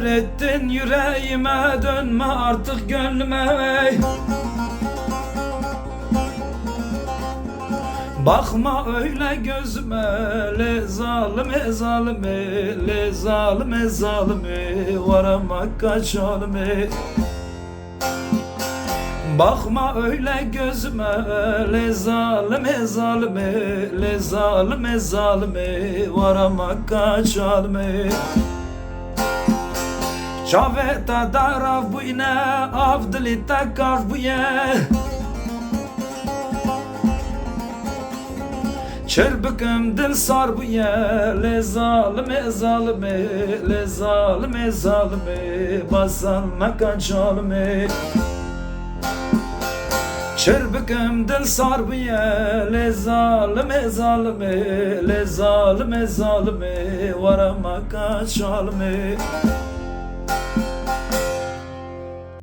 Kör ettin yüreğime, dönme artık gönlüme. Bakma öyle gözüme, le zalime zalime, le zalime zalime, varamak kaç halime. Bakma öyle gözüme, le zalime zalime, le zalime zalime, varamak kaç halime. Çaveta darav bu ine, avdili takav bu ye. Çerbıkım dil sar bu ye, le zalime zalime, le zalime zalime, basalma kaç halime. Çerbıkım dil sar bu ye, le zalime zalime, le zalime zalime, varama kaç halime.